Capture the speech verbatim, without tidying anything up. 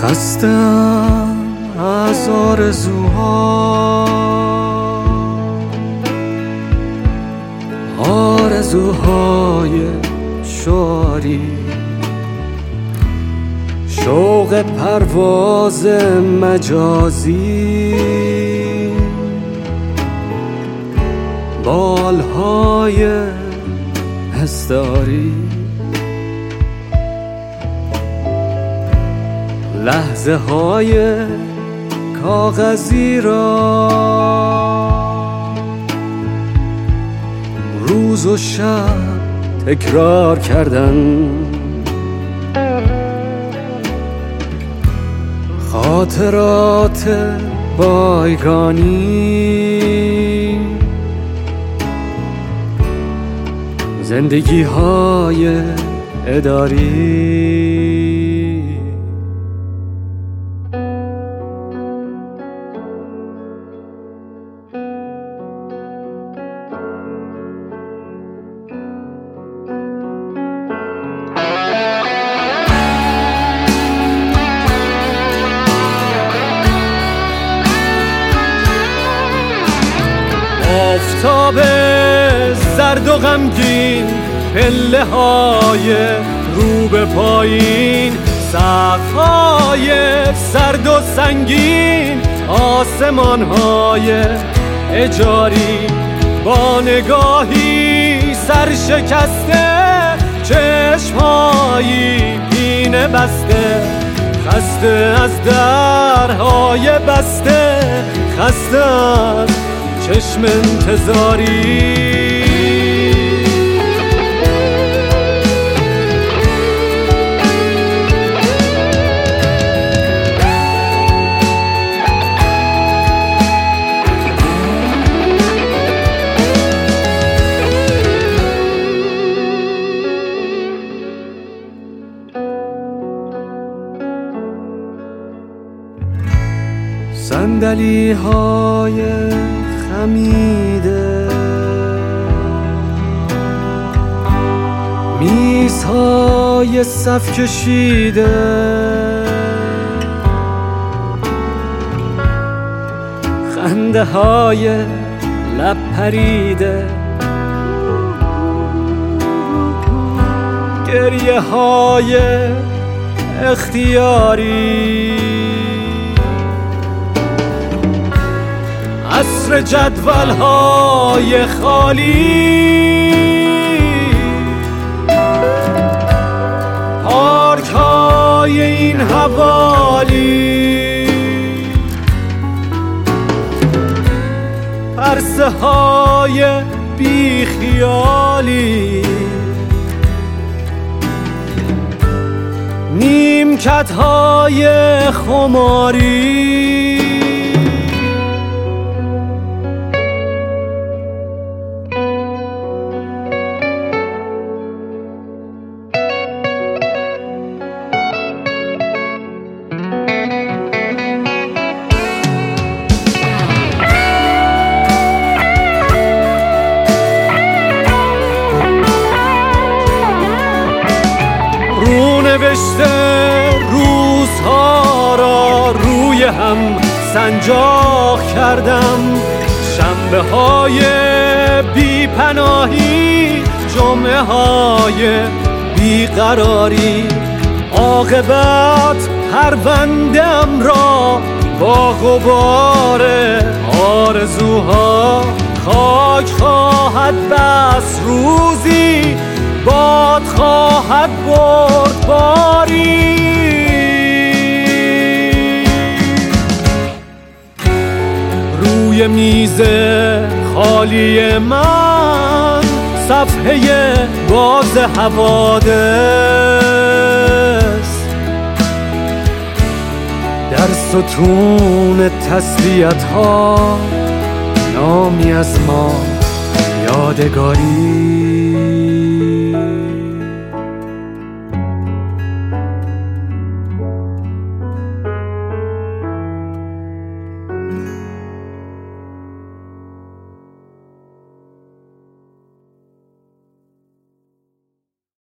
خسته‌ام از آرزوها، آرزوهای شعاری، شوق پرواز مجازی، بالهای حسداری، لحظه های کاغذی را روز و شب تکرار کردن، خاطرات بایگانی، زندگی های اداری. آفتاب زرد و غمگین، پله های رو به پایین، سقف های سرد و سنگین، آسمان های اجاری، با نگاهی سرشکسته، چشم هایی پینه بسته، خسته از درهای بسته، خسته از چشم انتظاری. صندلی های خمیده، میز های صف کشیده، خنده های لب پریده، گریه های اختیاری، عصر جدول های خالی، پارک های این حوالی، پرسه های بی خیالی، نیمکت های خماری. نوشته روزها را روی هم سنجاق کردم، شنبه های بی پناهی، جمعه های بی قراری، عاقبت پرونده‌ام را با غبار آرزوها خاک خواهد بس، روزی باد خواهد برد باری. روی میز خالی من صفحه باز حوادث، در ستون تسلیت ها نامی از ما یادگاری.